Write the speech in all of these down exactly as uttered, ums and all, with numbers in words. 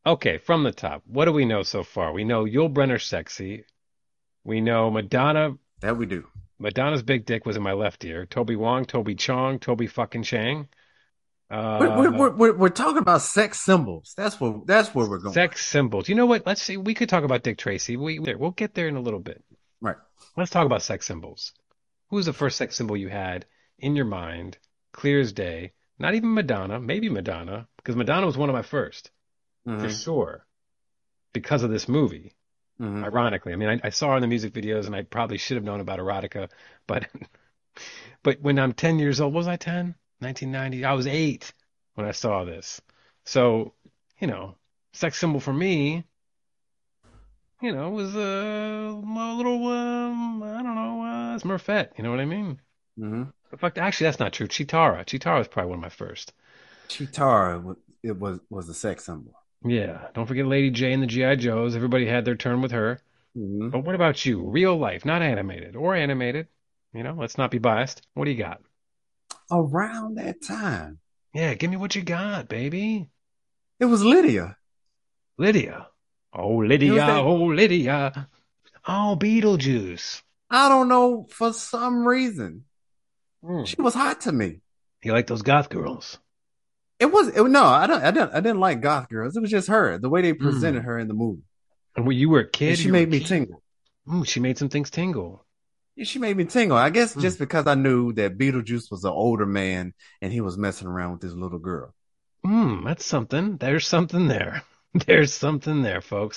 Okay, from the top, what do we know so far? We know Yul Brynner sexy. We know Madonna. That we do. Madonna's big dick was in my left ear. Toby Wong, Toby Chong, Toby fucking Chang. We're, we're, Uh, we're, we're we're talking about sex symbols. That's what that's where we're going. sex symbols. You know what? Let's see. We could talk about Dick Tracy. We we'll get there in a little bit. Right. Let's talk about sex symbols. Who's the first sex symbol you had in your mind, clear as day? Not even Madonna, maybe Madonna, because Madonna was one of my first, for Mm-hmm. sure, because of this movie. Mm-hmm. Ironically, I mean, I, I saw her in the music videos, and I probably should have known about erotica, but but when I'm ten years old, was I ten? nineteen ninety. I was eight when I saw this. So, you know, sex symbol for me, you know, was uh, a little, um, I don't know, uh, Smurfette. You know what I mean? Mm-hmm. In fact, actually, that's not true. Chitara. Chitara was probably one of my first. Chitara, it was was the sex symbol. Yeah. Don't forget Lady J and the G I. Joes. Everybody had their turn with her. Mm-hmm. But what about you? Real life, not animated or animated. You know, let's not be biased. What do you got? Around that time, Yeah, give me what you got, baby. it was Lydia. Lydia. Oh, It was Lydia. that. Oh, Lydia. Oh, Beetlejuice. I don't know, for some reason Hmm. she was hot to me. You like those goth girls? It was it, no, I don't I didn't I didn't like goth girls. It was just her, the way they presented Hmm. her in the movie, And when you were a and kid, she you were a made me kid. tingle. Ooh, she made some things tingle. She made me tingle. I guess Hmm. just because I knew that Beetlejuice was an older man and he was messing around with this little girl. Hmm, that's something. There's something there. There's something there, folks.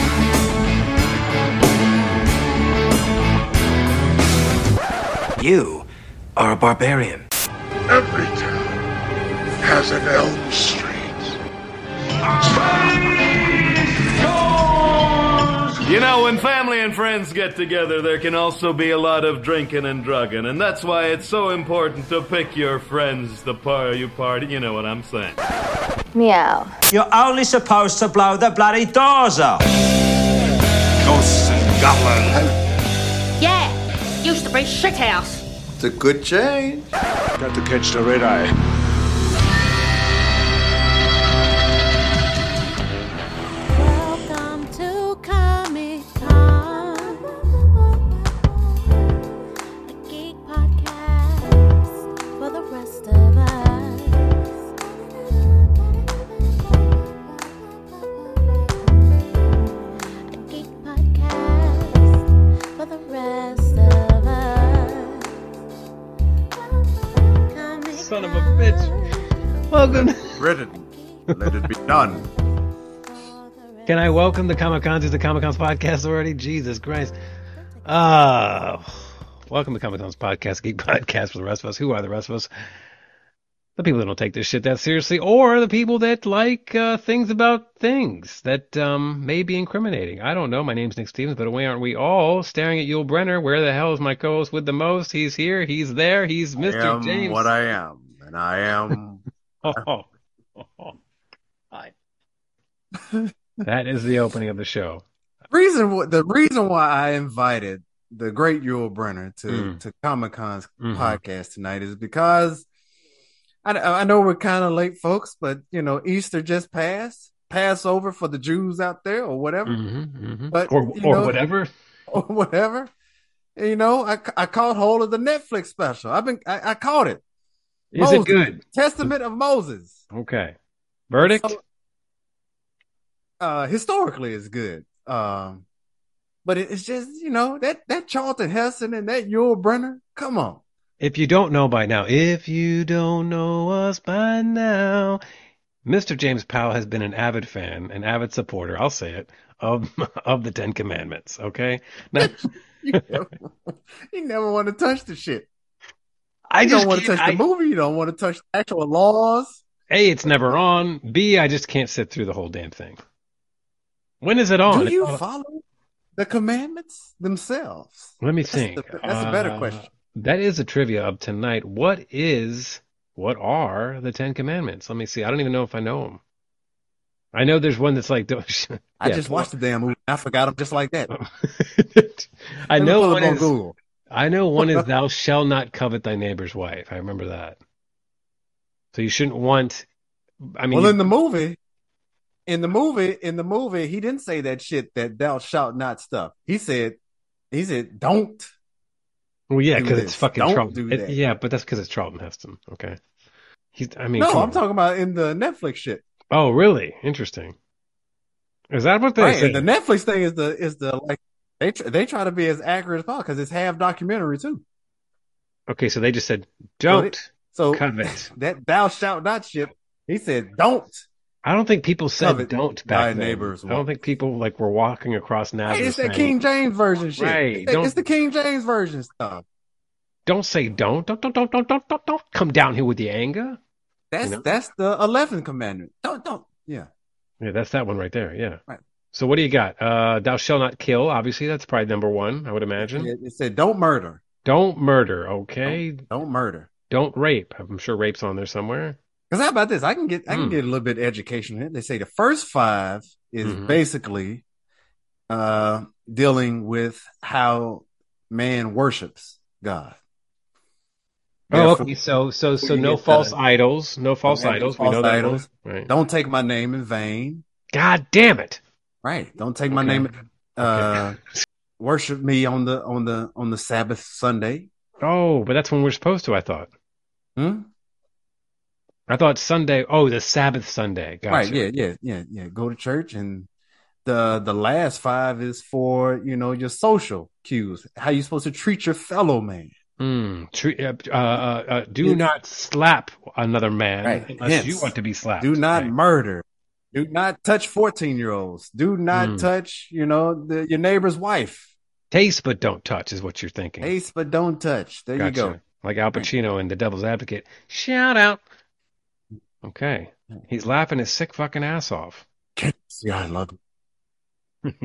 You are a barbarian. Every town has an Elm Street. You know, when family and friends get together, there can also be a lot of drinking and drugging, and that's why it's so important to pick your friends the par you party. You know what I'm saying. Meow. You're only supposed to blow the bloody doors off. Ghosts and goblins. Yeah, used to be shithouse. It's a good change. Got to catch the red eye. Welcome to Comic Con, a geek podcast for the rest of us. A geek podcast for the rest of us. Comic Son of a bitch. Welcome. Let it, let it be done. Can I welcome the Comic Cons to the Comic Cons podcast already? Jesus Christ. Ah, welcome to Comic Cons podcast, geek podcast for the rest of us. Who are the rest of us? The people that don't take this shit that seriously, or the people that like uh, things about things that um, may be incriminating. I don't know. My name's Nick Stevens, but away aren't we all staring at Yul Brenner? Where the hell is my co-host with the most? He's here. He's there. He's I mister am James. what I am, and I am. Oh, oh, oh. Hi. That is the opening of the show. reason the reason why I invited the great Yul Brenner to Mm. to Comic Con's Mhm. podcast tonight is because I I know we're kind of late, folks, but you know Easter just passed, Passover for the Jews out there, or whatever, Mm-hmm, mm-hmm. but Or you or know, whatever. or whatever. You know, I I caught hold of the Netflix special. I've been I, I caught it. Is it Moses, good? Testament of Moses. Okay. Verdict? So, uh, historically, it's good. Um, but it, it's just you know that that Charlton Heston and that Yul Brenner. Come on. If you don't know by now, if you don't know us by now, mister James Powell has been an avid fan, an avid supporter, I'll say it, of of the Ten Commandments. Okay. Now, you, never, you never want to touch the shit. I You just don't want to can't. touch the I, movie. You don't want to touch the actual laws. A, it's never on. B, I just can't sit through the whole damn thing. When is it on? Do It's you on- follow the commandments themselves? Let me That's, think. the, that's a better Uh, question. That is the trivia of tonight. What is, what are the Ten Commandments? Let me see. I don't even know if I know them. I know there's one that's like, I yeah, just watched the damn movie. I forgot them just like that. I Let me know pull one up on is, Google. I know one is thou shalt not covet thy neighbor's wife. I remember that. So you shouldn't want, I mean, Well, you, in the movie, in the movie, in the movie, he didn't say that shit that thou shalt not stuff. He said, he said, don't. Well, yeah, do because this. it's fucking Don't Charlton. do It- that. yeah, but that's because it's Charlton Heston. Okay. He's. I mean, No, come I'm on. talking about in the Netflix shit. Oh, really? Interesting. Is that what they Right. say? And the Netflix thing is the is the like they tr- they try to be as accurate as possible because it's half documentary too. Okay, so they just said, So, don't it, so covet. that thou shalt not shit. He said, don't. I don't think people said Covet don't thy back then. neighbor's I don't wife. think people like were walking across Hey, Nazareth it's that saying, King James version shit. Right, It's, that- don't- it's the King James version stuff. don't say don't. Don't, don't, don't, don't, don't, don't, don't come down here with the anger. That's You know? that's the eleventh commandment. Don't don't. Yeah. Yeah, that's that one right there. Yeah. Right. So what do you got? Uh, thou shalt not kill. Obviously, that's probably number one, I would imagine. It, it said don't murder. Don't murder. Okay. Don't, don't murder. Don't rape. I'm sure rape's on there somewhere. Because how about this? I can get I can Hmm. get a little bit of education here. They say the first five is Mhm. basically uh dealing with how man worships God. Oh, Therefore, okay. So, so, so you no get false the- idols. No false Okay, no idols. we false know that idols. one. Right. Don't take my name in vain. God damn it. Right. Don't take my Okay. name. Uh, worship me on the on the on the Sabbath Sunday. Oh, but that's when we're supposed to, I thought. Hmm? I thought Sunday. Oh, the Sabbath Sunday. Gotcha. Right. Yeah. Yeah. Yeah. Yeah. Go to church, and the the last five is for you know your social cues. How you supposed to treat your fellow man. Mm, tre- uh, uh, uh, do Yes. not slap another man Right. unless Hence, you want to be slapped. Do not Right. murder. Do not touch fourteen year olds. Do not Hmm. touch you know the, your neighbor's wife. Taste but don't touch is what you're thinking. Taste but don't touch. There you go. Gotcha. Like Al Pacino in The Devil's Advocate. Shout out. Okay. He's laughing his sick fucking ass off. Yeah, I love it.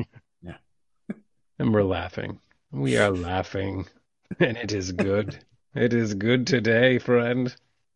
And we're laughing. We are laughing. And it is good. It is good today, friend.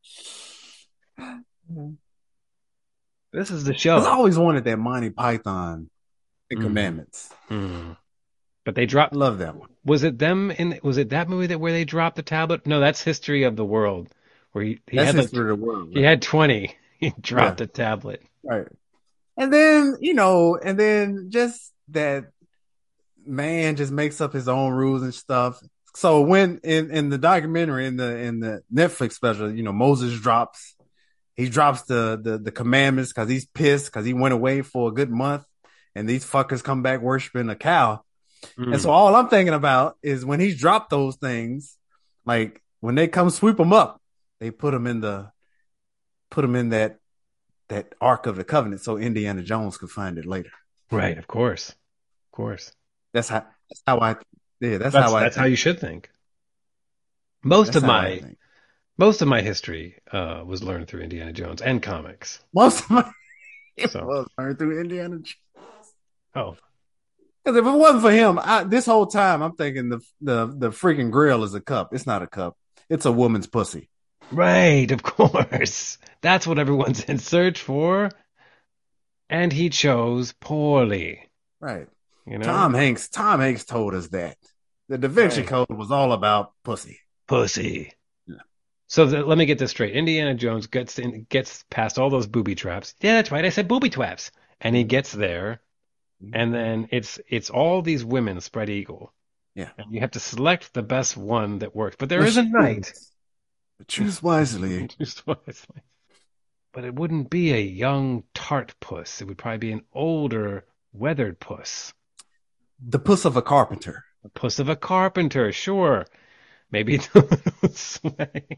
This is the I show. always wanted that Monty Python Ten Mm. Commandments. Hmm. But they dropped. I love that one. Was it them in? Was it that movie that where they dropped the tablet? No, that's History of the World, where he he That's had like, history of the world. he had twenty. He dropped Yeah. the tablet. Right. And then, you know, and then just that man just makes up his own rules and stuff. So when in, in the documentary, in the in the Netflix special, you know, Moses drops he drops the the, the commandments because he's pissed because he went away for a good month and these fuckers come back worshiping a cow. Mm. And so all I'm thinking about is when he's dropped those things, like when they come sweep them up, they put them in the put them in that that Ark of the Covenant so Indiana Jones could find it later. Right, of course, of course. That's how that's how I yeah, that's, That's how I that's think. how you should think. Most That's of how I my think. most of my history uh, was learned through Indiana Jones and comics. Most of my it So- was learned through Indiana Jones. Oh, Because if it wasn't for him, I, this whole time I'm thinking the the the freaking grill is a cup. It's not a cup. It's a woman's pussy. right, of course. That's what everyone's in search for. And he chose poorly. Right. You know, Tom Hanks. Tom Hanks told us that the Da Vinci Right. Code was all about pussy. pussy. Yeah. So the, let me get this straight. Indiana Jones gets in, gets past all those booby traps. Yeah, that's right. I said booby traps. And he gets there, and then it's it's all these women spread eagle. Yeah. And you have to select the best one that works. But there is a knight. Choose wisely. Choose wisely. But it wouldn't be a young tart puss. It would probably be an older weathered puss. The puss of a carpenter. A puss of a carpenter, sure. Maybe it's a little sway.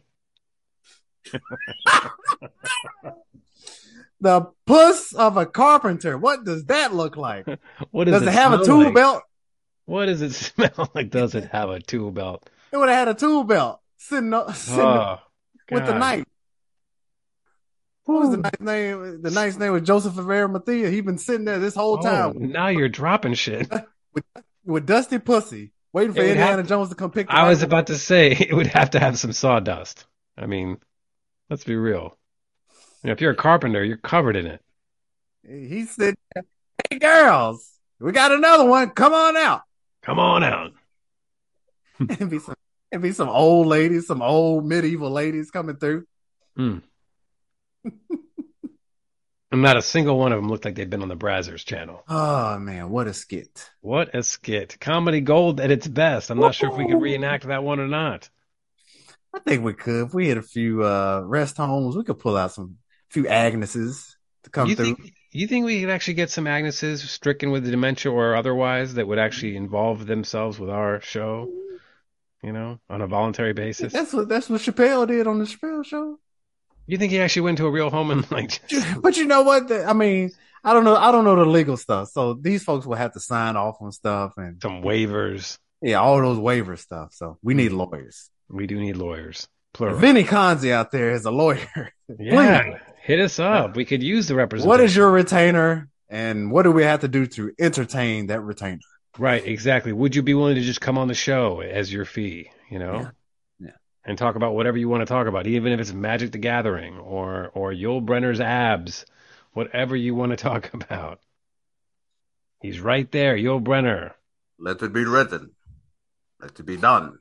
The puss of a carpenter. What does that look like? What does, Does it have a smell tool like? belt? What does it smell like? Does it have a tool belt? It would have had a tool belt sitting, up, sitting Oh, with the God. knife. What was the knight's name? The knight's name was Joseph of Arimathea. He'd been sitting there this whole Oh, time now you're dropping shit. with, with Dusty Pussy, waiting for It would Indiana have- Jones to come pick the I was rifle. about to say it would have to have some sawdust. I mean, let's be real. You know, if you're a carpenter, you're covered in it. He said, "Hey girls, we got another one. Come on out." Come on out. It'd be some, it'd be some old ladies, some old medieval ladies coming through. Hmm. And not a single one of them looked like they'd been on the Brazzers channel. Oh man, what a skit! What a skit. Comedy gold at its best. I'm not sure if we could reenact that one or not. I think we could. If we had a few uh, rest homes, we could pull out some few Agneses to come You through. think you think we could actually get some Agneses stricken with dementia or otherwise that would actually involve themselves with our show, you know, on a voluntary basis? That's what that's what Chappelle did on the Chappelle show. You think he actually went to a real home and like just, But you know what? I mean, I don't know. I don't know the legal stuff. So these folks will have to sign off on stuff and some waivers? yeah, all those waiver stuff. So we need lawyers. We do need lawyers. If Plural. Vinny Conzi out there is a lawyer, Yeah, please, hit us up. We could use the representation. what is your retainer and what do we have to do to entertain that retainer? Right, exactly. Would you be willing to just come on the show as your fee, you know? Yeah. Yeah. And talk about whatever you want to talk about, even if it's Magic the Gathering or or Yul Brenner's abs, whatever you want to talk about. He's right there, Yul Brenner. Let it be written. Let it be done.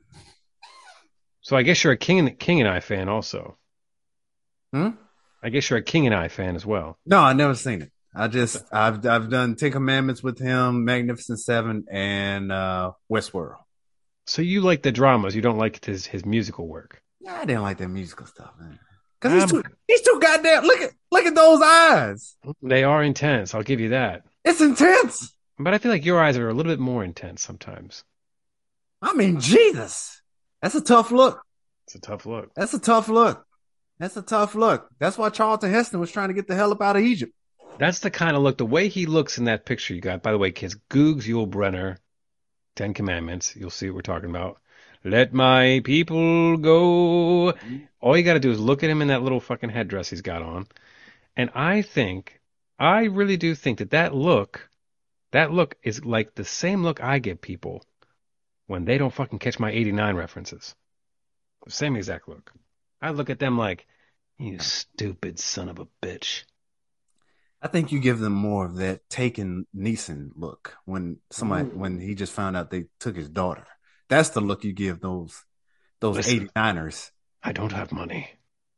So I guess you're a King and, King and I fan also. Hmm? I guess you're a King and I fan as well. No, I never seen it. I just I've I've done Ten Commandments with him, Magnificent Seven, and uh, Westworld. So you like the dramas, you don't like his his musical work. Yeah, I didn't like that musical stuff, man. Cause he's Um, too he's too goddamn. Look at look at those eyes. They are intense, I'll give you that. It's intense. But I feel like your eyes are a little bit more intense sometimes. I mean, Jesus, that's a tough look. It's a tough look. That's a tough look. That's a tough look. That's why Charlton Heston was trying to get the hell up out of Egypt. That's the kind of look, the way he looks in that picture you got. By the way, kids, Googs Yul Brenner, Ten Commandments. You'll see what we're talking about. Let my people go. All you got to do is look at him in that little fucking headdress he's got on. And I think, I really do think that that look, that look is like the same look I give people when they don't fucking catch my eighty-nine references. The same exact look. I look at them like, you stupid son of a bitch. I think you give them more of that Taken Neeson look when somebody when he just found out they took his daughter. That's the look you give those those Listen. eighty-niners. I don't have money.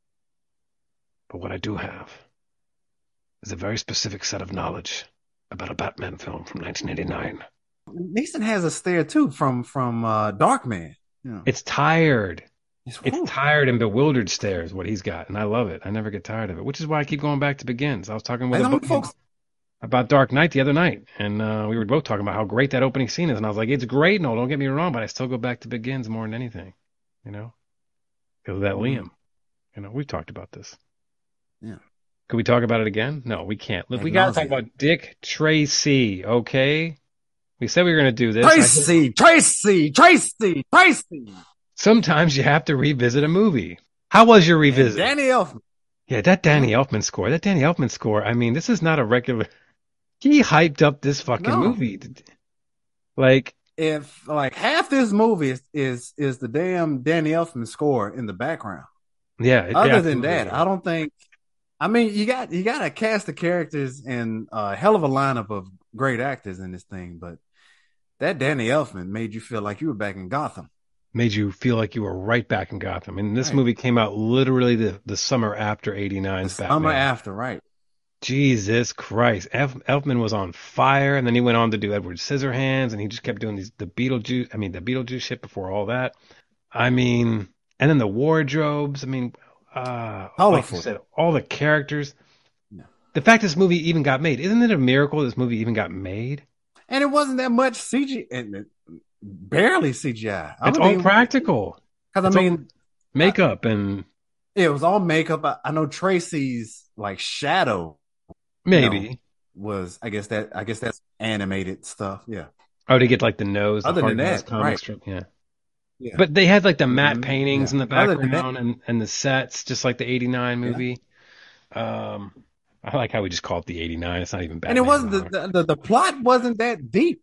But what I do have is a very specific set of knowledge about a Batman film from nineteen eighty-nine. Neeson has a stare too from from uh, Darkman. You know, It's tired. it's, It's whew. tired and bewildered stare is what he's got, and I love it. I never get tired of it, which is why I keep going back to Begins. I was talking with And a I'm book folks. about Dark Knight the other night, and uh, we were both talking about how great that opening scene is, and I was like, it's great, no, don't get me wrong, but I still go back to Begins more than anything, you know? Because of that Liam. You know, we've talked about this. Yeah. Could we talk about it again? No, we can't. Look, Ad we got to talk nauseam. about Dick Tracy, okay? We said we were going to do this. I think Tracy, Tracy, Tracy, Tracy. sometimes you have to revisit a movie. How was your revisit? Danny Elfman. Yeah, that Danny Elfman score. That Danny Elfman score. I mean, this is not a regular. He hyped up this fucking No. movie. Like, If like half this movie is, is is the damn Danny Elfman score in the background. yeah. it- Other yeah, than that, absolutely. I don't think. I mean, you got you got a cast of characters and a hell of a lineup of great actors in this thing, but that Danny Elfman made you feel like you were back in Gotham. made you feel like you were right back in Gotham. And this Right. movie came out literally the, the summer after eighty-nine's The Batman. summer after, right? Jesus Christ. Elf, Elfman was on fire, and then he went on to do Edward Scissorhands, and he just kept doing these the Beetlejuice, I mean, the Beetlejuice shit before all that. I mean, and then the wardrobes. I mean, uh, like Colorful. you said, all the characters. Yeah. The fact this movie even got made. Isn't it a miracle this movie even got made? And it wasn't that much C G, and it- barely C G I. I It's would all think- practical. Cause I It's all mean, makeup and it was all makeup. I, I know Tracy's like shadow maybe. No. was, I guess that, I guess that's animated stuff. Yeah. Oh, to get like the nose. the Other than hard-nosed that, comic right. strip, yeah. Yeah. But they had like the matte Mhm. paintings Yeah. in the Other than background and, and the sets, just like the eighty-nine movie. Um, I like how we just call it the eighty-nine. It's not even Batman. and it wasn't the, anymore. the, the, the plot wasn't that deep.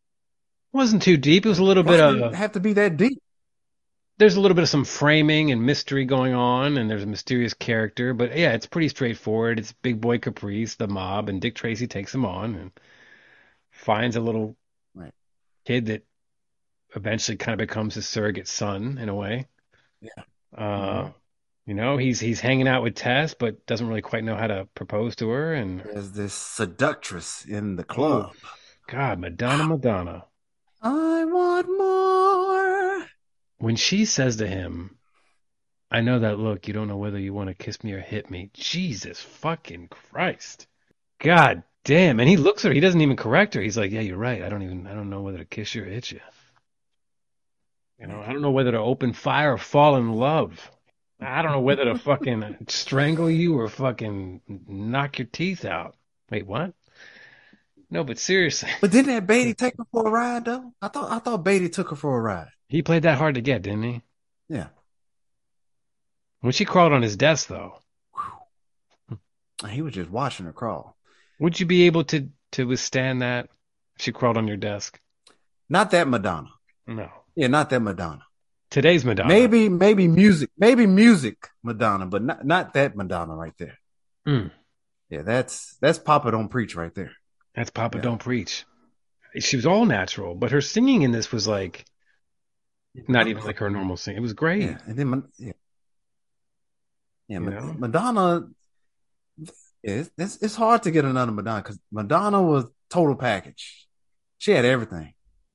It wasn't too deep. It was a little bit Plot didn't of, have to be that deep. there's a little bit of some framing and mystery going on, and there's a mysterious character. But yeah, it's pretty straightforward. It's Big Boy Caprice, the mob, and Dick Tracy takes him on and finds a little Right. kid that eventually kind of becomes his surrogate son in a way. Yeah. Uh, Mhm. You know, he's he's hanging out with Tess, but doesn't really quite know how to propose to her. And There's this seductress in the oh, club. God, Madonna, Madonna. I want more. When she says to him, I know that look, you don't know whether you want to kiss me or hit me. Jesus fucking Christ. God damn. And he looks at her, he doesn't even correct her. He's like, yeah, you're right. I don't even, I don't know whether to kiss you or hit you. You know, I don't know whether to open fire or fall in love. I don't know whether to fucking strangle you or fucking knock your teeth out. Wait, what? No, but seriously. But didn't that Beatty take her for a ride though? I thought I thought Beatty took her for a ride. He played that hard to get, didn't he? Yeah. When she crawled on his desk, though, he was just watching her crawl. Would you be able to to withstand that if she crawled on your desk? Not that Madonna. No. Yeah, not that Madonna. Today's Madonna. Maybe, maybe music, maybe music Madonna, but not not that Madonna right there. Mm. Yeah, that's that's Papa Don't Preach right there. That's Papa Yeah. Don't Preach. She was all natural, but her singing in this was like not even like her normal singing. It was great. Yeah, and then yeah, yeah, You Ma- know? Madonna. It's, it's it's hard to get another Madonna because Madonna was total package. She had everything: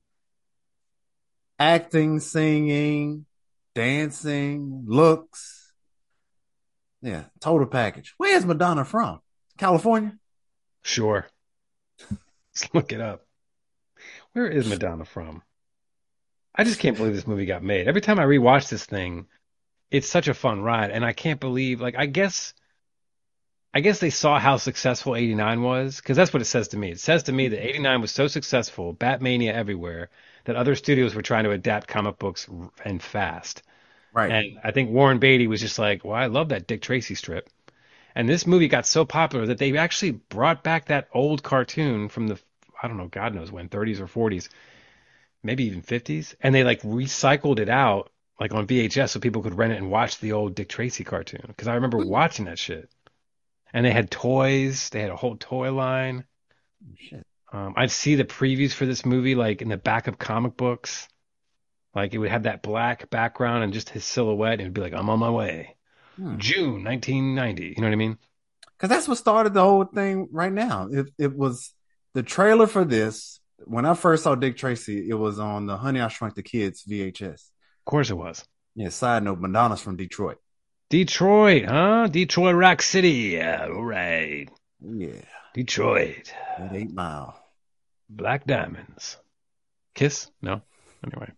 acting, singing, dancing, looks. Yeah, total package. Where's Madonna from? California? Sure. Let's look it up. Where is Madonna from? I just can't believe this movie got made. Every time I rewatch this thing, it's such a fun ride, and I can't believe, like, I guess, I guess they saw how successful eighty-nine was, because that's what it says to me. It says to me that eighty-nine was so successful, Batmania everywhere, that other studios were trying to adapt comic books r- and fast. Right. And I think Warren Beatty was just like, well, I love that Dick Tracy strip. And this movie got so popular that they actually brought back that old cartoon from the, I don't know, God knows when, thirties or forties, maybe even fifties. And they like recycled it out like on V H S so people could rent it and watch the old Dick Tracy cartoon. Because I remember watching that shit. And they had toys. They had a whole toy line. Shit. Um, I'd see the previews for this movie like in the back of comic books. Like it would have that black background and just his silhouette. And it would be like, I'm on my way. Hmm. June nineteen ninety. You know what I mean? Because that's what started the whole thing right now. It it was the trailer for this. When I first saw Dick Tracy, it was on the Honey, I Shrunk the Kids V H S. Of course it was. Yeah, side note, Madonna's from Detroit. Detroit, huh? Detroit Rock City. Yeah, all right. Yeah. Detroit. At Eight Mile. Black Diamonds. Kiss? No. Anyway.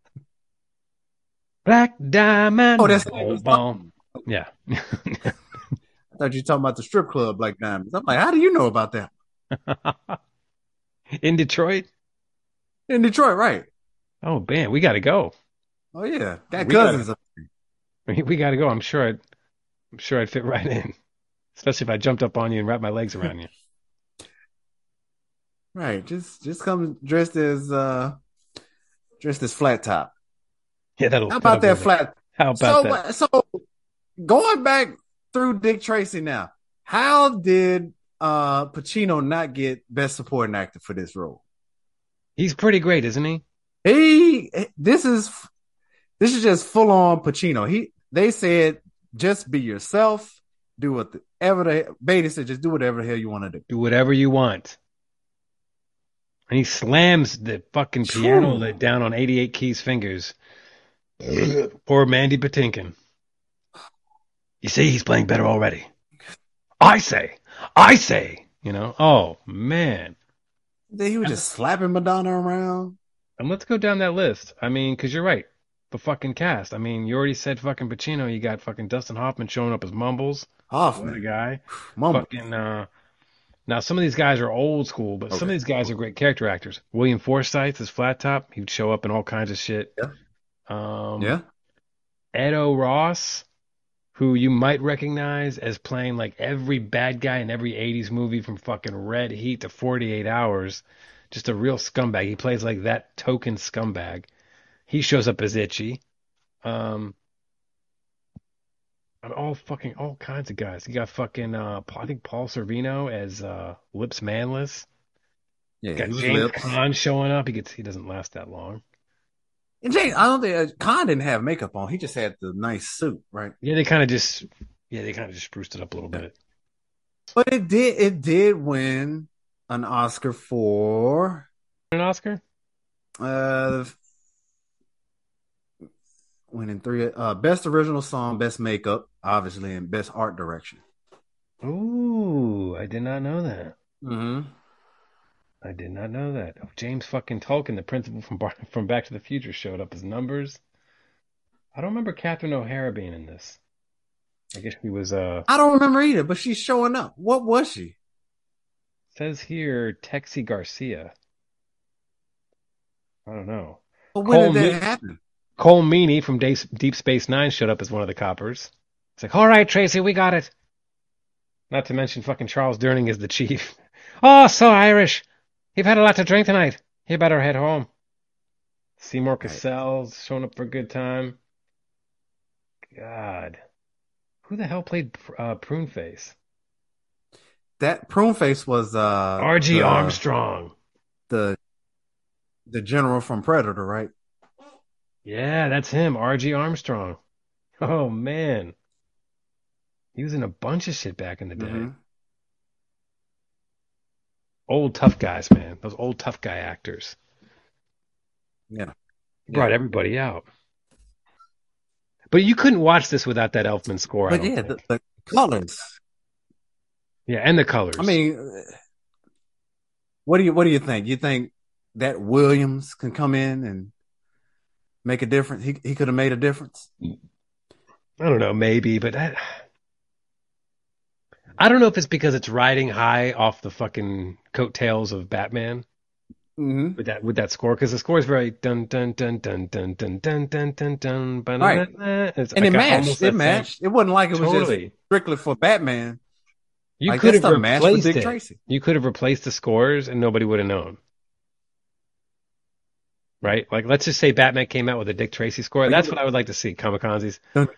Black Diamond. Oh, that's boom, boom. Yeah. I thought you were talking about the strip club Black Diamonds. I'm like, how do you know about that? In Detroit? In Detroit, right. Oh, man, we got to go. Oh, yeah. Got We cousins gotta- up there. We, we got to go. I'm sure I'd, I'm sure I'd fit right in. Especially if I jumped up on you and wrapped my legs around you. Right. Just just come dressed as uh dressed as flat top. Yeah, that'll. How about that'll that go flat? How about So that? so going back through Dick Tracy now, how did uh Pacino not get Best Supporting Actor for this role? He's pretty great, isn't he? He this is this is just full on Pacino. He they said just be yourself, do whatever the Beatty said, just do whatever the hell you want to do. Do whatever you want. And he slams the fucking piano lid down on eighty-eight Keys' fingers. Poor Mandy Patinkin. You see, he's playing better already. I say, I say, you know, oh man. Then he was just slapping Madonna around. And let's go down that list. I mean, because you're right. The fucking cast. I mean, you already said fucking Pacino. You got fucking Dustin Hoffman showing up as Mumbles. Hoffman. What a guy. Mumbles. Fucking, uh, now, some of these guys are old school, but some of Okay. these guys are great character actors. William Forsythe is Flat Top. He would show up in all kinds of shit. Yeah. Um, Yeah. Edo Ross, who you might recognize as playing like every bad guy in every eighties movie from fucking Red Heat to forty-eight hours. Just a real scumbag. He plays like that token scumbag. He shows up as Itchy. Um, and all fucking, all kinds of guys. You got fucking, uh, I think Paul Sorvino as uh, Lips Manless. Yeah. Got he was James Lips. Caan showing up. He gets, he doesn't last that long. And James, I don't think uh, Khan didn't have makeup on. He just had the nice suit, right? Yeah, they kind of just yeah they kind of just spruced it up a little bit. But it did it did win an Oscar for An Oscar? uh winning three uh best original song, best makeup, obviously, and best art direction. Ooh, I did not know that. Mm-hmm. I did not know that. Oh, James fucking Tolkien, the principal from Bar- from Back to the Future, showed up as Numbers. I don't remember Catherine O'Hara being in this. I guess she was. Uh, I don't remember either, but she's showing up. What was she? says here Texie Garcia. I don't know. But when Cole did that Me- happen? Cole Meany from Deep, Deep Space Nine showed up as one of the coppers. It's like, all right, Tracy, we got it. Not to mention fucking Charles Durning is the chief. Oh, so Irish. You've had a lot to drink tonight. You better head home. Seymour Cassell's showing up for a good time. God. Who the hell played uh, Pruneface? That Pruneface was uh R G the, Armstrong. The the general from Predator, right? Yeah, that's him, R G Armstrong. Oh man. He was in a bunch of shit back in the day. Mm-hmm. Old tough guys, man. Those old tough guy actors. Yeah. He brought yeah. everybody out. But you couldn't watch this without that Elfman score. But yeah, the, the colors. Yeah, and the colors. I mean, what do you what do you think? You think that Williams can come in and make a difference? He he could have made a difference. I don't know, maybe, but I, I don't know if it's because it's riding high off the fucking coattails of Batman mm-hmm. with that with that score, because the score is very dun dun dun dun dun dun dun dun dun dun. Right. It's and like it matched. It matched. Same. It wasn't like it was totally. just strictly for Batman. You like could have replaced Dick it. Tracy. You could have replaced the scores and nobody would have known. Right? Like, let's just say Batman came out with a Dick Tracy score. That's what I would like to see, Kamikazes.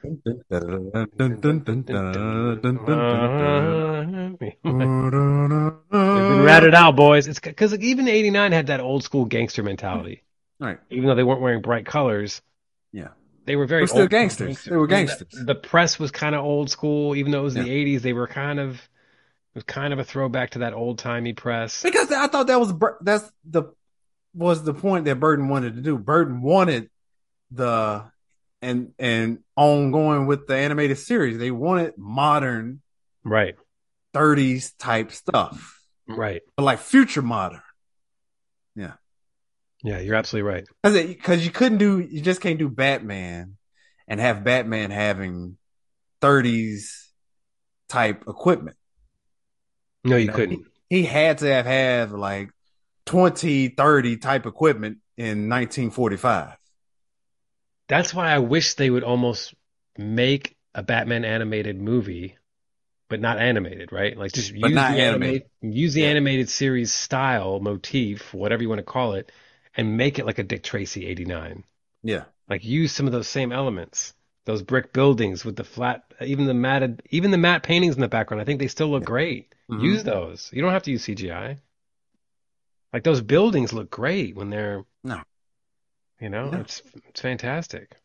We've been ratted out, boys. It's because like, even eighty-nine had that old school gangster mentality. Right. Even though they weren't wearing bright colors. Yeah. They were very They were still old gangsters. gangsters. They were gangsters. The, the press was kind of old school, even though it was yeah. the eighties. They were kind of, it was kind of a throwback to that old timey press. Because I thought that was that's the was the point that Burton wanted to do. Burton wanted the and and ongoing with the animated series, they wanted modern, right, thirties type stuff, right, but like future modern. Yeah. Yeah, you're absolutely right. Because you couldn't do, you just can't do Batman and have Batman having thirties type equipment. No, you, you know, couldn't. He, he had to have had like twenty, thirty type equipment in nineteen forty-five. That's why I wish they would almost make a Batman animated movie, but not animated, right? Like just but use not the animated. Animate, use the yeah. animated series style, motif, whatever you want to call it, and make it like a Dick Tracy eighty-nine. Yeah. Like use some of those same elements, those brick buildings with the flat, even the matted, even the matte paintings in the background. I think they still look yeah. great. Mm-hmm. Use those. You don't have to use C G I. Like those buildings look great when they're, no, you know, no. it's it's fantastic.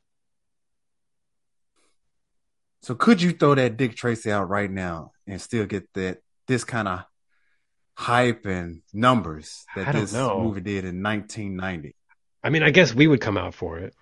So could you throw that Dick Tracy out right now and still get that this kind of hype and numbers that this know. movie did in nineteen ninety? I mean, I guess we would come out for it.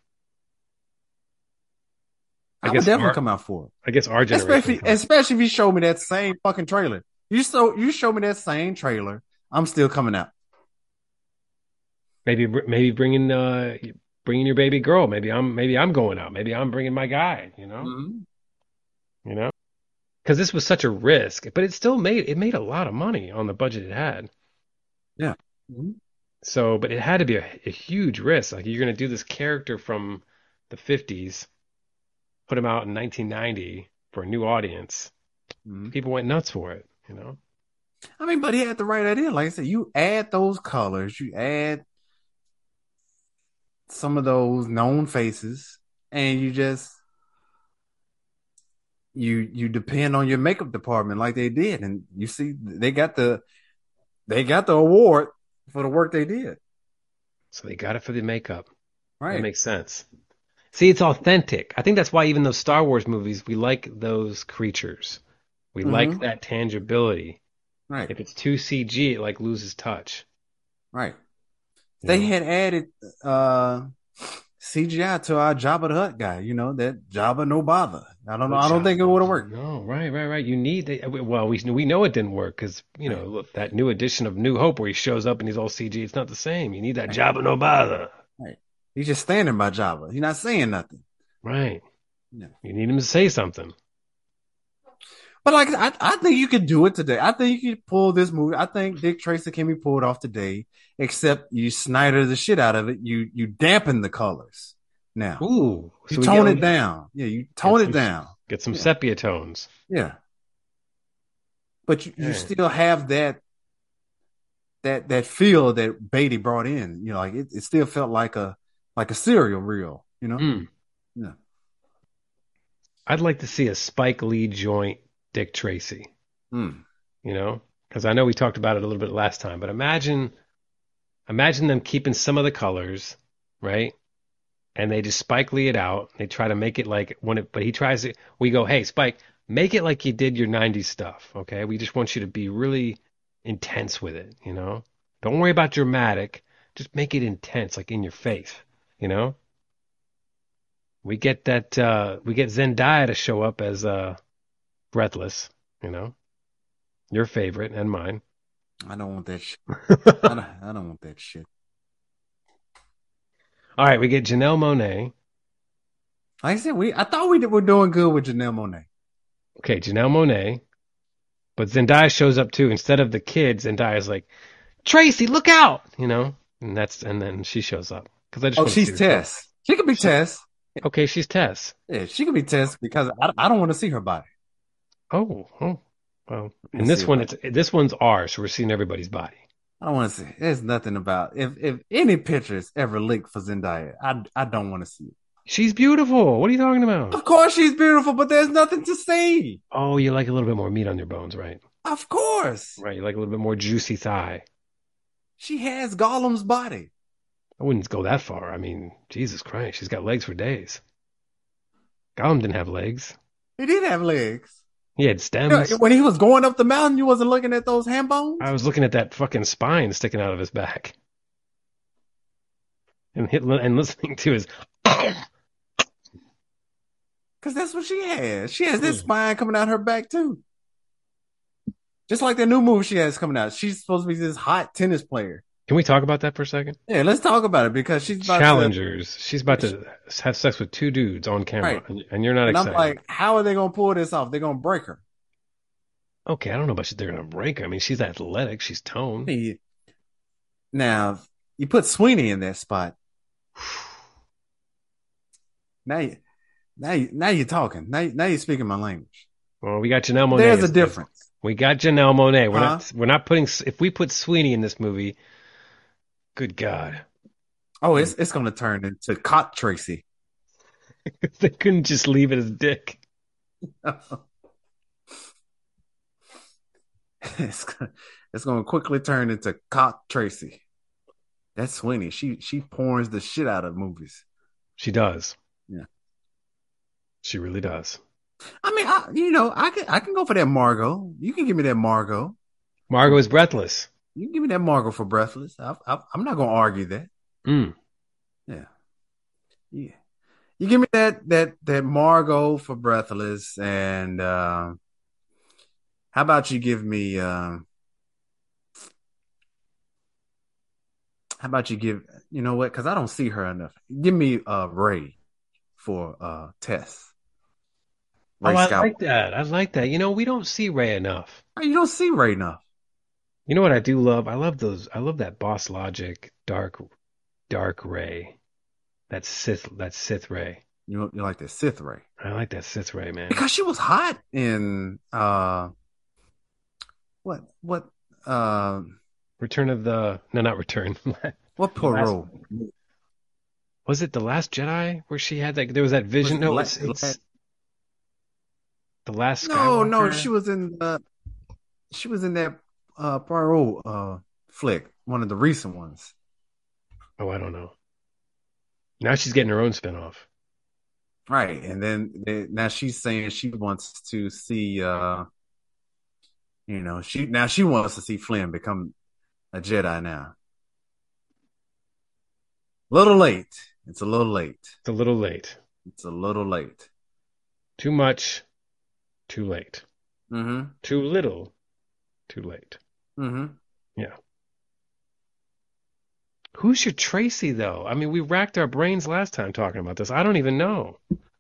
I, I would definitely our, come out for it. I guess our generation, especially especially if you show me that same fucking trailer. You so you show me that same trailer, I'm still coming out. Maybe maybe bringing uh bringing your baby girl. Maybe I'm maybe I'm going out. Maybe I'm bringing my guy. You know. Mm-hmm. You know, because this was such a risk, but it still made it made a lot of money on the budget it had. Yeah. Mm-hmm. So, but it had to be a, a huge risk. Like you're going to do this character from the fifties, put him out in nineteen ninety for a new audience. Mm-hmm. People went nuts for it. You know. I mean, but he had the right idea. Like I said, you add those colors, you add some of those known faces, and you just. You you depend on your makeup department like they did, and you see they got the they got the award for the work they did. So they got it for the makeup. Right. That makes sense. See, it's authentic. I think that's why even those Star Wars movies, we like those creatures. We mm-hmm. like that tangibility. Right. If it's too C G, it like loses touch. Right. You They know? had added uh, C G I to our Jabba the Hutt guy. You know that Jabba no bother. I don't know. I don't think it would have worked. No, right, right, right. You need the, well, we we know it didn't work because you know look, that new edition of New Hope where he shows up and he's all C G. It's not the same. You need that Right. Jabba no bother. Right. He's just standing by Jabba. He's not saying nothing. Right. Yeah. You need him to say something. But like, I, I think you could do it today. I think you could pull this movie. I think Dick Tracy can be pulled off today, except you Snyder the shit out of it. You you dampen the colors now. Ooh, you so we tone get- it down. Yeah, you tone Get it some- down. Get some Yeah. sepia tones. Yeah. But you, you Yeah. still have that that that feel that Beatty brought in. You know, like it, it still felt like a like a serial reel, you know? Mm. Yeah. I'd like to see a Spike Lee joint Dick Tracy. Mm. You know, because I know we talked about it a little bit last time, but imagine, imagine them keeping some of the colors, right? And they just Spike Lee it out. They try to make it like when it, but he tries to. We go, hey, Spike, make it like you did your nineties stuff, okay? We just want you to be really intense with it, you know? Don't worry about dramatic. Just make it intense, like in your face, you know? We get that. Uh, we get Zendaya to show up as uh, Breathless, you know? Your favorite and mine. I don't want that shit. I, don't, I don't want that shit. All right, we get Janelle Monáe. Like I said, we I thought we did, were doing good with Janelle Monáe. Okay, Janelle Monáe. But Zendaya shows up too. Instead of the kid, Zendaya's like, Tracy, look out! You know? And that's and then she shows up. Cause I just Oh, wanna see she's her Tess. She could be Tess. go. Okay, she's Tess. Yeah, she could be Tess because I, I don't want to see her body. Oh, oh. Well, Let's and this see one, if it's this one's ours, so we're seeing everybody's body. I don't want to see. There's nothing about if if any pictures ever leaked for Zendaya, I I don't want to see it. She's beautiful. What are you talking about? Of course she's beautiful, but there's nothing to see. Oh, you like a little bit more meat on your bones, right? Of course. Right, you like a little bit more juicy thigh. She has Gollum's body. I wouldn't go that far. I mean, Jesus Christ, she's got legs for days. Gollum didn't have legs. He did have legs. He had You know, stems. when he was going up the mountain, you wasn't looking at those ham bones? I was looking at that fucking spine sticking out of his back. And hit, and listening to his Because that's what she has. She has this spine coming out her back, too. Just like that new movie she has coming out. She's supposed to be this hot tennis player. Can we talk about that for a second? Yeah, let's talk about it because she's about Challengers. She's about to have sex with two dudes on camera, Right. and, and you're not to. And I'm excited. like, how are they going to pull this off? They're going to break her. Okay, I don't know about they're gonna break her. I mean, she's athletic, she's toned. Hey, now, you put Sweeney in that spot. Now, you, now, you, now you're talking. Now, now you're speaking my language. Well, we got Janelle Monáe. There's a as the- difference. We got Janelle Monáe. We're Huh? not. We're not putting. If we put Sweeney in this movie, good God, Oh, it's it's going to turn into Cot Tracy. they couldn't just leave it as Dick. it's gonna, it's going to quickly turn into Cot Tracy. That's Sweeney. She she porns the shit out of movies. She does. Yeah. She really does. I mean, I, you know, I can I can go for that Margot. You can give me that Margot. Margot is breathless. You can give me that Margot for Breathless. I, I, I'm not going to argue that. Mm. Yeah. Yeah. You give me that that that Margot for Breathless, and uh, how about you give me? Uh, how about you give? You know what? Because I don't see her enough. Give me uh, Ray for uh, Tess. Oh, Ray I Scott. like that. I like that. You know, we don't see Ray enough. You don't see Ray enough. You know what I do love? I love those. I love that Boss Logic dark, dark Ray. That Sith. That Sith Ray. You you like that Sith Ray I like that Sith Ray, man. because she was hot in uh, what what uh, Return of the no, not Return. what Poirot? Was it The Last Jedi where she had that? There was that vision. Was it No, La- it's, it's The Last No, Skywalker. no, she was in uh, she was in that uh, Poirot uh, flick, one of the recent ones. Oh, I don't know. Now she's getting her own spinoff. Right. And then they, now she's saying she wants to see, uh, you know, she now she wants to see Flynn become a Jedi now. Little late. It's a little late. It's a little late. It's a little late. Too much, too late. Mm-hmm. Too little, too late. Mm-hmm. Yeah. Who's your Tracy, though? I mean, we racked our brains last time talking about this. I don't even know.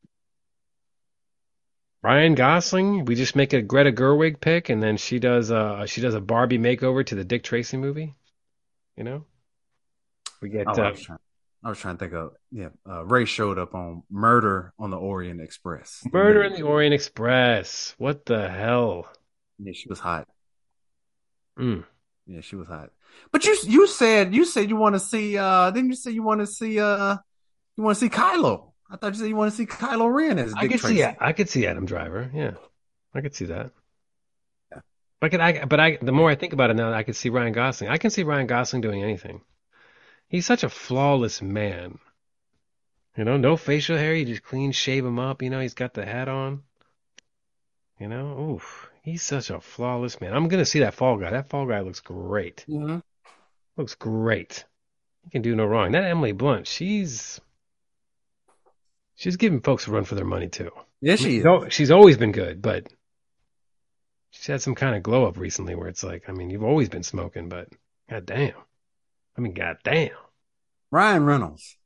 Ryan Gosling? We just make a Greta Gerwig pick, and then she does a she does a Barbie makeover to the Dick Tracy movie. You know, we get. Oh, uh, I, was trying, I was trying to think of yeah. Uh, Ray showed up on Murder on the Orient Express. Murder in the Orient Express. What the hell? Yeah, she was hot. Mm. Yeah, she was hot. But you you said you said you want to see. Uh, didn't you say you want to see? Uh, you want to see Kylo? I thought you said you want to see Kylo Ren as Dick I could Tracy. see. I could see Adam Driver. Yeah, I could see that. Yeah. I could. I. But I. The more I think about it now, I could see Ryan Gosling. I can see Ryan Gosling doing anything. He's such a flawless man. You know, no facial hair. You just clean shave him up. You know, he's got the hat on. You know, oof. He's such a flawless man. I'm gonna see that Fall Guy. That Fall Guy looks great. Mm-hmm. Looks great. He can do no wrong. That Emily Blunt, she's she's giving folks a run for their money too. Yes, I mean, she she's is. al- She's always been good, but she's had some kind of glow up recently where it's like, I mean, you've always been smoking, but goddamn. I mean, goddamn. Ryan Reynolds.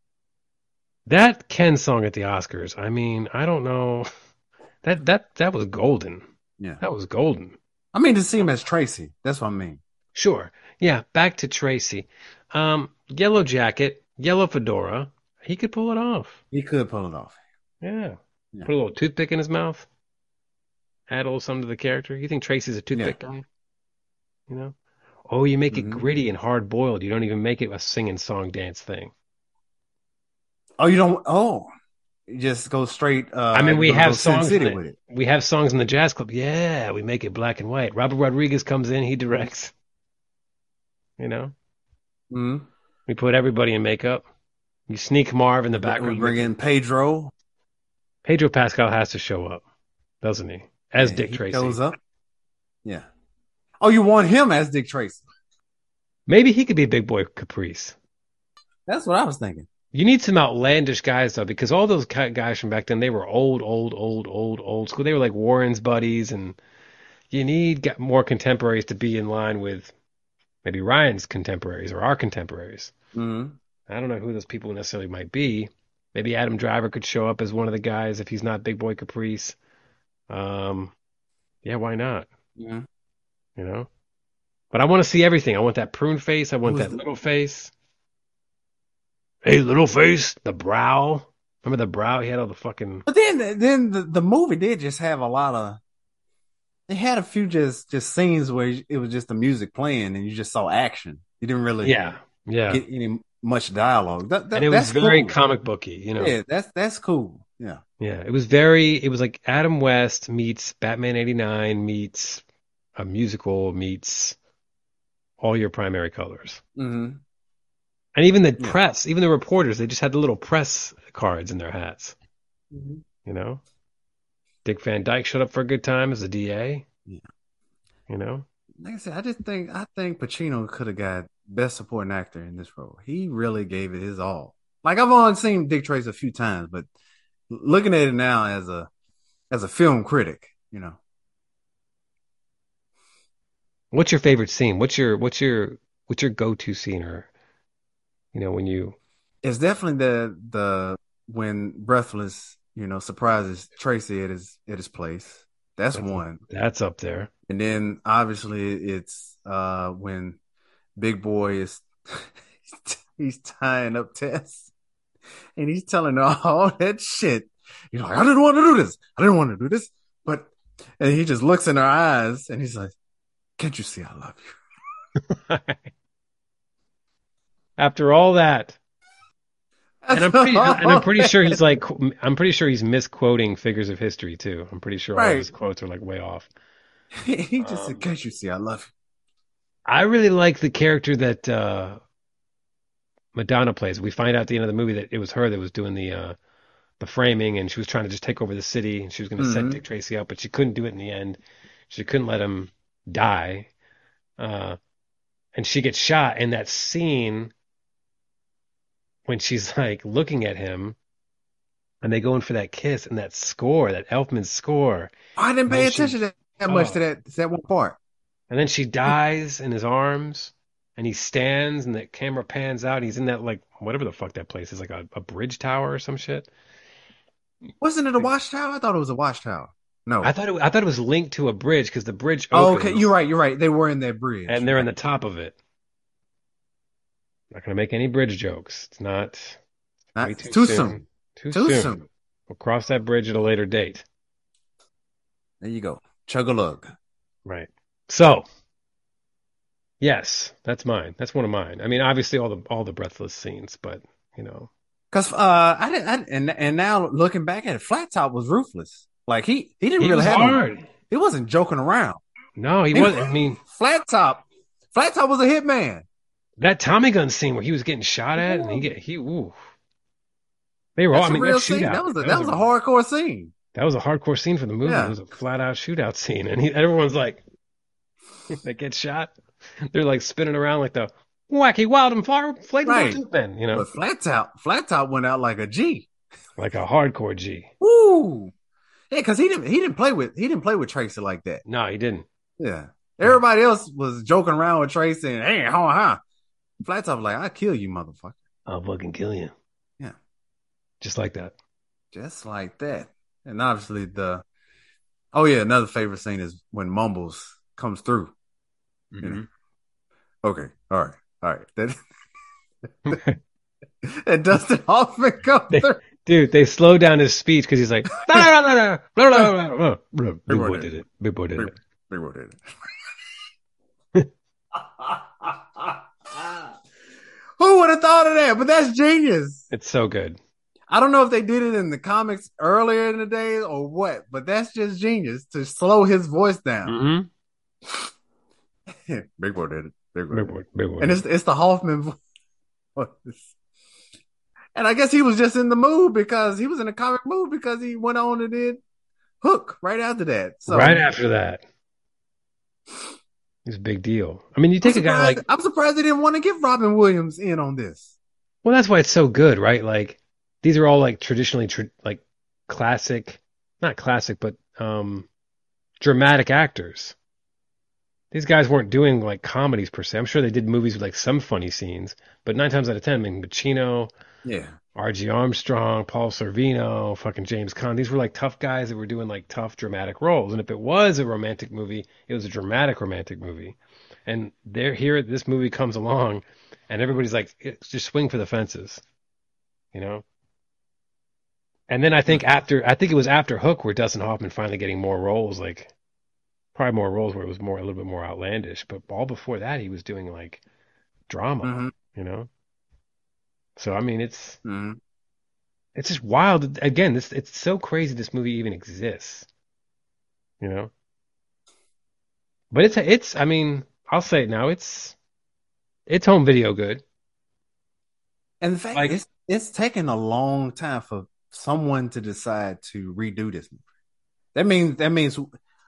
That Ken song at the Oscars. I mean, I don't know. That that that was golden. Yeah, that was golden. I mean, to see him as Tracy. That's what I mean. Sure. Yeah. Back to Tracy. Um, yellow jacket, yellow fedora. He could pull it off. He could pull it off. Yeah. Yeah. Put a little toothpick in his mouth. Add a little something to the character. You think Tracy's a toothpick Yeah. guy? You know? Oh, you make Mhm. it gritty and hard boiled. You don't even make it a singing song dance thing. Oh, you don't. Oh, you just go straight. Uh, I mean, we you're gonna have go Sin songs. City In with the, it. we have songs in the jazz club. Yeah, we make it black and white. Robert Rodriguez comes in. He directs. You know, Mm-hmm. we put everybody in makeup. You sneak Marv in the We background. bring in Pedro. Pedro Pascal has to show up, doesn't he? As Yeah, Dick he Tracy. shows up. Yeah. Oh, you want him as Dick Tracy? Maybe he could be Big Boy Caprice. That's what I was thinking. You need some outlandish guys, though, because all those ki- guys from back then, they were old, old, old, old, old school. They were like Warren's buddies, and you need get more contemporaries to be in line with maybe Ryan's contemporaries or our contemporaries. Mm-hmm. I don't know who those people necessarily might be. Maybe Adam Driver could show up as one of the guys if he's not Big Boy Caprice. Um, yeah, why not? Yeah. You know? But I want to see everything. I want that prune face. I want Who's that the- little face. Hey, little face. The brow. Remember the brow? He had all the fucking... But then, then the, the movie did just have a lot of. They had a few just just scenes where it was just the music playing and you just saw action. You didn't really Yeah, yeah. get any much dialogue. That, that, And it was that's very cool. comic booky, you know? Yeah, that's that's cool. Yeah. Yeah, it was very, it was like Adam West meets Batman eighty-nine meets a musical meets all your primary colors. Mm-hmm. And even the Yeah. press, even the reporters, they just had the little press cards in their hats, Mm-hmm. you know? Dick Van Dyke showed up for a good time as a D A. Yeah. You know? Like I said, I just think I think Pacino could have got best supporting actor in this role. He really gave it his all. Like I've only seen Dick Tracy a few times, but looking at it now as a as a film critic, you know. What's your favorite scene? What's your what's your what's your go-to scene, or you know, when you It's definitely the the when Breathless, you know, surprises Tracy at his at his place. That's That's- one. that's up there. And then obviously it's uh when Big Boy is he's tying up Tess and he's telling her all that shit. He's like, I didn't want to do this. I didn't want to do this. But and he just looks in her eyes and he's like, can't you see I love you? After all that. And I'm pretty and I'm pretty sure he's like I'm pretty sure he's misquoting figures of history too. I'm pretty sure all of Right. his quotes are like way off. he just said, can't you see I love I really like the character that uh Madonna plays. We find out at the end of the movie that it was her that was doing the uh, the framing, and she was trying to just take over the city, and she was going to Mm-hmm. set Dick Tracy up, but she couldn't do it in the end. She couldn't let him die, uh, and she gets shot. And that scene when she's like looking at him, and they go in for that kiss, and that score, that Elfman score, I didn't pay And she- attention to that much Oh. to that to that one part. and then she dies in his arms, and he stands, and the camera pans out. He's in that like whatever the fuck that place is, like a, a bridge tower or some shit. Wasn't it a watchtower? I thought it was a watchtower. No. I thought it, I thought it was linked to a bridge because the bridge oh, opens, okay, you're right. You're right. They were in that bridge, and they're in the top of it. Not gonna make any bridge jokes. It's not Not, way too, too soon. Too, Too soon. soon. We'll cross that bridge at a later date. There you go. Chug a lug. Right. So, yes, that's mine. That's one of mine. I mean, obviously all the all the breathless scenes, but you know, Cause uh, I didn't. I, and and now looking back at it, Flat Top was ruthless. Like he he didn't he really was have. hard. He wasn't joking around. No, he He- wasn't. I mean, Flat Top, Flat Top was a hitman. that Tommy gun scene where he was getting shot at, and he get he ooh. They were all. That's I mean, a real that scene. shootout. That was a, that was a hardcore scene. That was a hardcore scene for the movie. Yeah. It was a flat out shootout scene, and he, everyone's like, they get shot. They're like spinning around like the wacky wild and far flavor Right. toothman, you know, But Flat Top, Flat Top went out like a G. like a hardcore G. Woo! Yeah, because he didn't he didn't play with he didn't play with Tracy like that. No, he didn't. Yeah, everybody else was joking around with Tracy and hey, huh, huh. Flat Top was like, I'll kill you, motherfucker. I'll fucking kill you. Yeah. Just like that. Just like that. And obviously the oh yeah, another favorite scene is when Mumbles comes through. You know? Okay, all right, all right. That that Dustin Hoffman comes They- through. Dude, they slowed down his speech because he's like, blah, blah, blah, blah, blah, blah, blah, blah. Big boy did it. Big boy did Big, it. big boy did it. Who would have thought of that? But that's genius. It's so good. I don't know if they did it in the comics earlier in the days or what, but that's just genius to slow his voice down. Mm-hmm. Big boy did it. Big boy. Big did boy, it. big boy. And it's it's the Hoffman voice. And I guess he was just in the mood because he was in a comic mood because he went on and did Hook right after that. So right after that. It's a big deal. I mean, you I'm take a guy surprised, like, I'm surprised they didn't want to get Robin Williams in on this. well, that's why it's so good, right? Like, these are all like traditionally, tr- like classic, not classic, but um, dramatic actors. These guys weren't doing like comedies per se. I'm sure they did movies with like some funny scenes, but nine times out of ten, I mean, Pacino, Yeah. R G Armstrong, Paul Sorvino, fucking James Caan. These were like tough guys that were doing like tough dramatic roles. And if it was a romantic movie, it was a dramatic romantic movie. And there, here, this movie comes along, and everybody's like, it's just swing for the fences, you know. And then I think after, I think it was after Hook where Dustin Hoffman finally getting more roles, like probably more roles where it was more a little bit more outlandish. But all before that, he was doing like drama, Mhm. you know. So I mean, it's Mm-hmm. it's just wild. Again, this it's so crazy this movie even exists, you know. But it's it's I mean, I'll say it now. It's it's home video good. And the fact Like- it's it's taken a long time for someone to decide to redo this movie. That means that means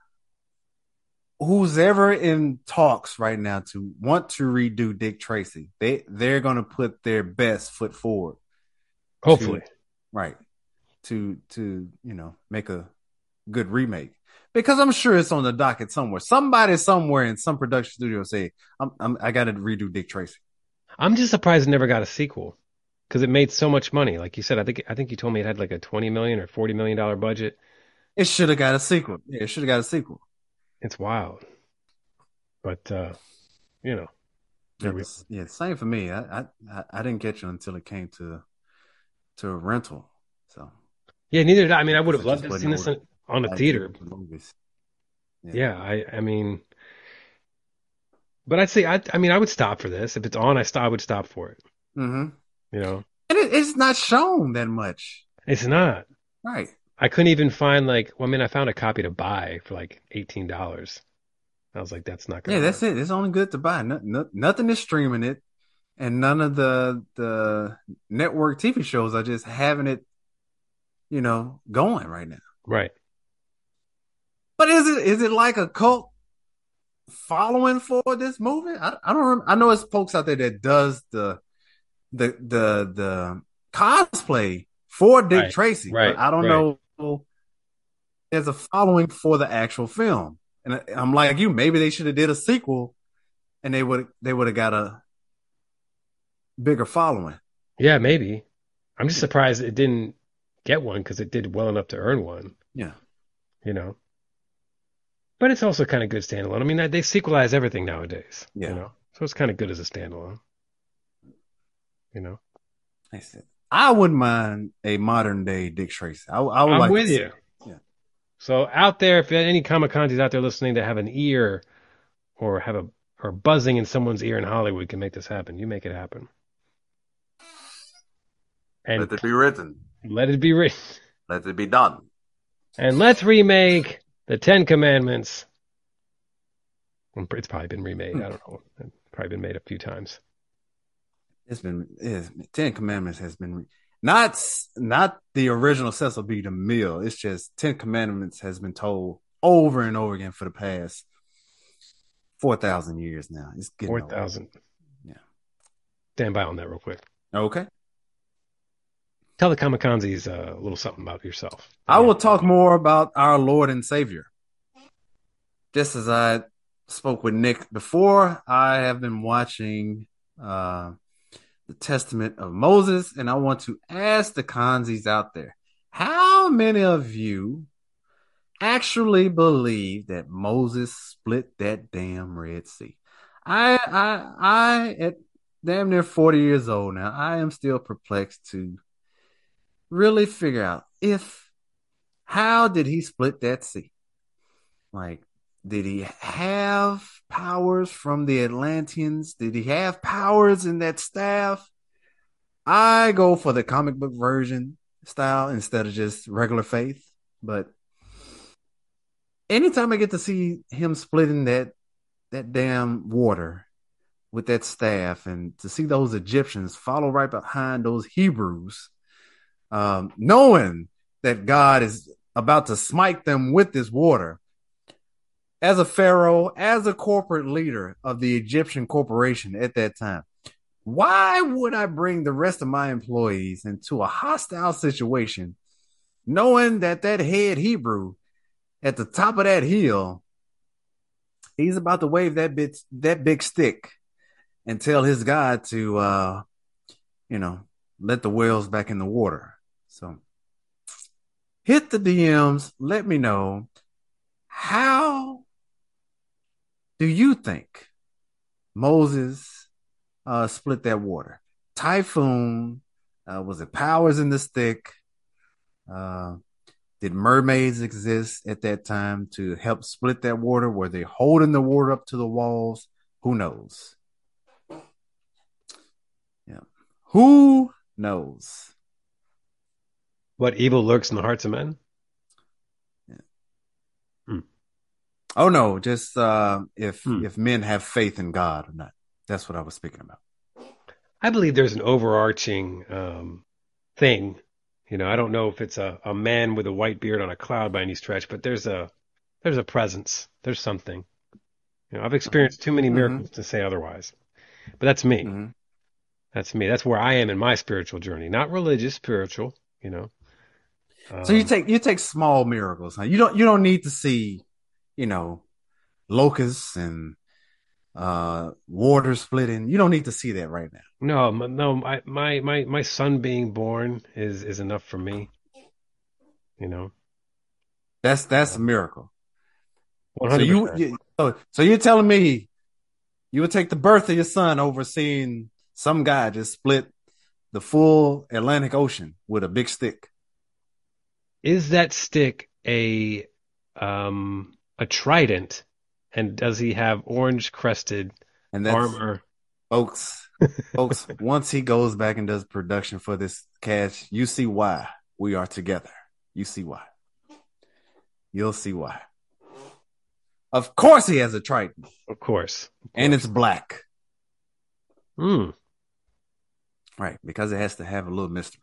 who's ever in talks right now to want to redo Dick Tracy, they they're gonna put their best foot forward. Hopefully, Right. To to, you know, make a good remake. Because I'm sure it's on the docket somewhere. Somebody somewhere in some production studio say, I'm, I'm I gotta redo Dick Tracy. I'm just surprised it never got a sequel because it made so much money. Like you said, I think I think you told me it had like a twenty million or forty million dollar budget. It should have got a sequel. Yeah, it should have got a sequel. It's wild, but uh, you know, It was, yeah, same for me. I, I I didn't catch it until it came to to a rental. So yeah, neither did I. I mean, I would have So loved just to have seen wouldn't this in, on a I theater. did the movies. Yeah, I I mean, but I'd say I I mean I would stop for this if it's on. I st- I would stop for it. Mm-hmm. You know, And it, it's not shown that much. it's not. Right. I couldn't even find like. Well, I mean, I found a copy to buy for like eighteen dollars. I was like, that's not gonna. Yeah, that's work. it. It's only good to buy. No, no, nothing is streaming it. and none of the the network T V shows are just having it, you know, going right now. Right. But is it is it like a cult following for this movie? I, I don't. Remember. I know it's folks out there that does the the the the cosplay for Dick Right, Tracy, right, but I don't right. know. There's a following for the actual film, and I- I'm like you. Maybe they should have did a sequel, and they would they would have got a bigger following. Yeah, maybe. I'm just surprised it didn't get one because it did well enough to earn one, Yeah, you know. But it's also kind of good standalone. I mean, they sequelize everything nowadays, Yeah. you know. So it's kind of good as a standalone, you know. I said I wouldn't mind a modern day Dick Tracy. I, I would I'm like with to see you. it. Yeah. So out there, if any Comic Conties out there listening that have an ear or have a or buzzing in someone's ear in Hollywood can make this happen, you make it happen. And Let it be written. let it be written. Let it be done. And let's remake the Ten Commandments. It's probably been remade. I don't know. It's probably been made a few times. It's been it's, Ten Commandments has been re- not not the original Cecil B. DeMille. It's just Ten Commandments has been told over and over again for the past four thousand years now. It's getting Four old. thousand. Yeah. Stand by on that real quick. Okay. Tell the Comic Consies uh, a little something about yourself. I will talk more about our Lord and Savior. Just as I spoke with Nick before, I have been watching uh, the Testament of Moses, and I want to ask the Consies out there, how many of you actually believe that Moses split that damn Red Sea? I, I, I, at damn near forty years old now, I am still perplexed to really figure out if, how did he split that sea? Like, did he have powers from the Atlanteans? Did he have powers in that staff? I go for the comic book version style instead of just regular faith. But anytime I get to see him splitting that that damn water with that staff, and to see those Egyptians follow right behind those Hebrews, um, knowing that God is about to smite them with this water, as a pharaoh, as a corporate leader of the Egyptian corporation at that time, why would I bring the rest of my employees into a hostile situation, knowing that that head Hebrew at the top of that hill, he's about to wave that bit, that big stick and tell his God to, uh, you know, let the whales back in the water. So hit the D Ms. Let me know, how do you think Moses uh, split that water? Typhoon, uh, was it powers in the stick? Uh, did mermaids exist at that time to help split that water? Were they holding the water up to the walls? Who knows? Yeah. Who knows? What evil lurks in the hearts of men? Oh no, just uh, if Hmm. if men have faith in God or not. That's what I was speaking about. I believe there's an overarching um, thing. You know, I don't know if it's a, a man with a white beard on a cloud by any stretch, but there's a there's a presence. There's something. You know, I've experienced too many miracles to say otherwise. But that's me. Mm-hmm. That's me. That's where I am in my spiritual journey. Not religious, spiritual. You know. Um, So you take you take small miracles, huh? You don't you don't need to see, you know, locusts and uh water splitting. You don't need to see that right now. no, m- no. My my my my son being born is is enough for me. You know. That's that's a miracle. One So hundred you, percent. you so, so you're telling me you would take the birth of your son over seeing some guy just split the full Atlantic Ocean with a big stick? Is that stick a um a trident, and does he have orange crested And that's armor? folks, folks, once he goes back and does production for this cash, you see why we are together. You see why. You'll see why. Of course he has a trident. Of course. And it's black. Hmm. Right, because it has to have a little mystery.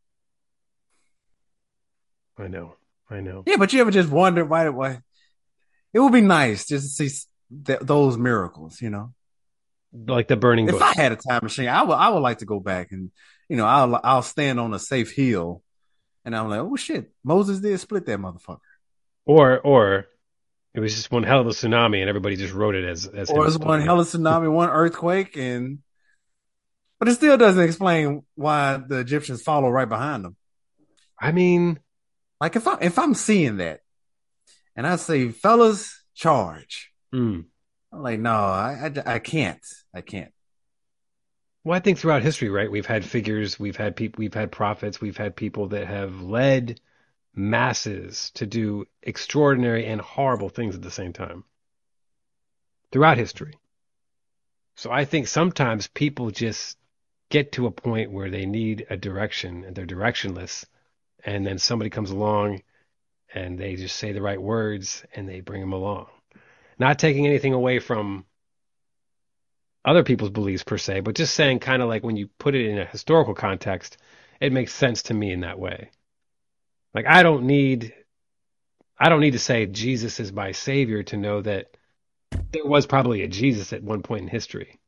I know. I know. Yeah, but you ever just wonder why? Why it would be nice just to see th- those miracles, you know. Like the burning If bush. I had a time machine, I would. I would like to go back and, you know, I'll I'll stand on a safe hill, and I'm like, oh shit, Moses did split that motherfucker. Or or it was just one hell of a tsunami, and everybody just wrote it as as Or him it's one splitting it. hell of tsunami, one earthquake, and but it still doesn't explain why the Egyptians follow right behind them. I mean, like if I if I'm seeing that, and I say, fellas, charge. Mm. I'm like, no, I, I I can't, I can't. Well, I think throughout history, right, we've had figures, we've had people, we've had prophets, we've had people that have led masses to do extraordinary and horrible things at the same time throughout history. So I think sometimes people just get to a point where they need a direction and they're directionless, and then somebody comes along and they just say the right words and they bring them along. Not taking anything away from other people's beliefs per se, but just saying kind of like when you put it in a historical context, it makes sense to me in that way. Like I don't need, I don't need to say Jesus is my savior to know that there was probably a Jesus at one point in history.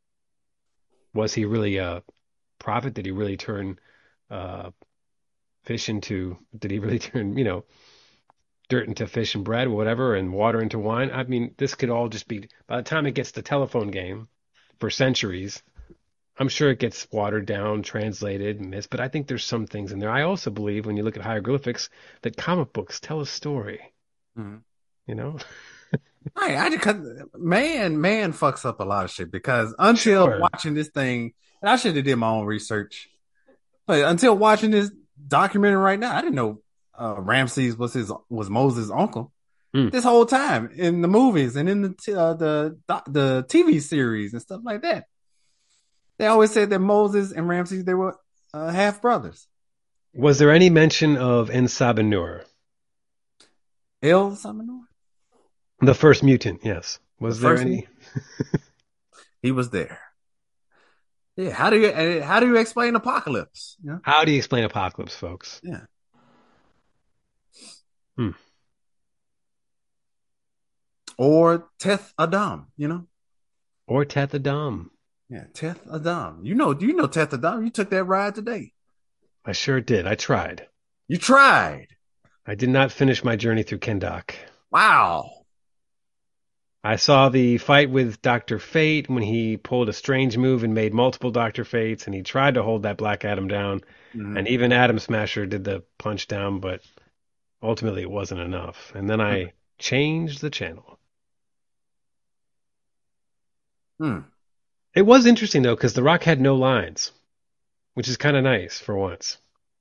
Was he really a prophet? Did he really turn uh, fish into, did he really turn, you know, dirt into fish and bread or whatever, and water into wine? I mean, this could all just be, by the time it gets to telephone game for centuries, I'm sure it gets watered down, translated, missed, but I think there's some things in there. I also believe when you look at hieroglyphics that comic books tell a story. Mm-hmm. You know? I, I just, man, man fucks up a lot of shit because until Sure. watching this thing, and I should have did my own research, but until watching this documentary right now, I didn't know uh, Ramses was his was Moses' uncle. Mm. This whole time in the movies and in the t- uh, the the T V series and stuff like that, they always said that Moses and Ramses, they were uh, half brothers. Was there any mention of En-Sabah-Nur? El Samanur? The first mutant, yes. Was the there any? He was there. Yeah. How do you how do you explain apocalypse? You know? How do you explain apocalypse, folks? Yeah. Hmm. Or Teth Adam, you know? Or Teth Adam. Yeah, Teth Adam. You know, do you know Teth Adam? You took that ride today. I sure did. I tried. You tried. I did not finish my journey through Kendok. Wow. I saw the fight with Doctor Fate when he pulled a strange move and made multiple Doctor Fates, and he tried to hold that Black Adam down. Mm-hmm. And even Atom Smasher did the punch down, but ultimately it wasn't enough. And then I mm-hmm. changed the channel. Hmm. It was interesting, though, because The Rock had no lines, which is kind of nice for once.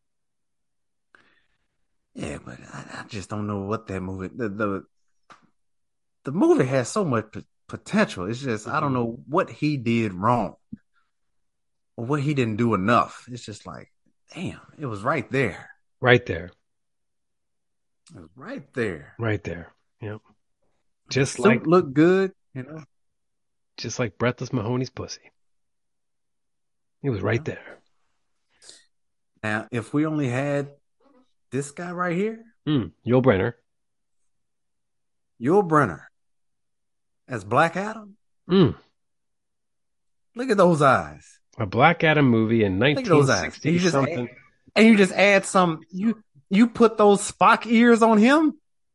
Yeah, but I, I just don't know what that movie... The, the, the movie has so much p- potential. It's just, mm-hmm. I don't know what he did wrong or what he didn't do enough. It's just like, damn, it was right there. Right there. It was right there. Right there. Yep. Just the like... suit looked good, you know? Just like Breathless Mahoney's pussy. He was right there. Now, if we only had this guy right here. Mm, Yul Brynner. Yul Brynner. As Black Adam. Mm. Look at those eyes. A Black Adam movie in nineteen sixty something. Add, and you just add some, you you put those Spock ears on him.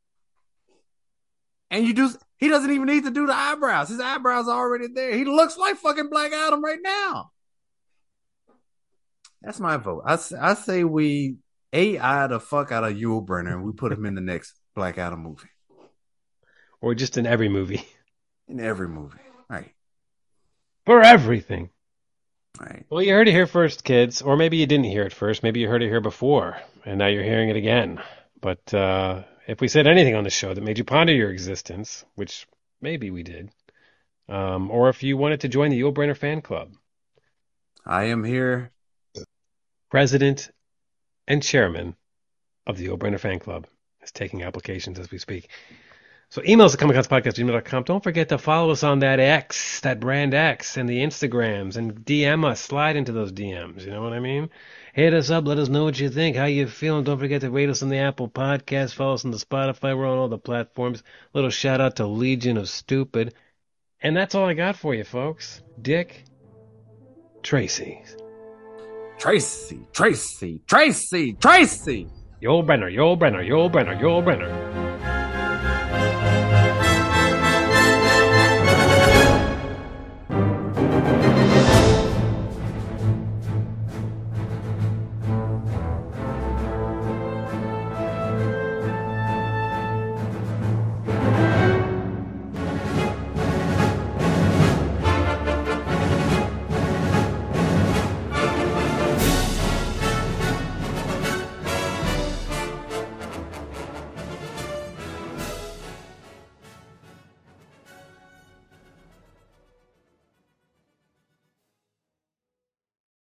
And you do, he doesn't even need to do the eyebrows. His eyebrows are already there. He looks like fucking Black Adam right now. That's my vote. I, I say we A I the fuck out of Yul Brynner and we put him in the next Black Adam movie. Or just in every movie. In every movie. Right. For everything. Right. Well, you heard it here first, kids. Or maybe you didn't hear it first. Maybe you heard it here before. And now you're hearing it again. But uh, if we said anything on the show that made you ponder your existence, which maybe we did, um, or if you wanted to join the Yul Brynner fan club. I am here. President and chairman of the Yul Brynner fan club is taking applications as we speak. So emails at comic cons podcast at gmail dot com. Don't forget to follow us on that X, that brand X, and the Instagrams, and D M us. Slide into those D Ms. You know what I mean? Hit us up. Let us know what you think, how you feeling. Don't forget to rate us on the Apple Podcast. Follow us on the Spotify. We're on all the platforms. Little shout out to Legion of Stupid. And that's all I got for you, folks. Dick Tracy. Tracy, Tracy, Tracy, Tracy. Yul Brenner, Yul Brenner, Yul Brenner, Yul Brenner.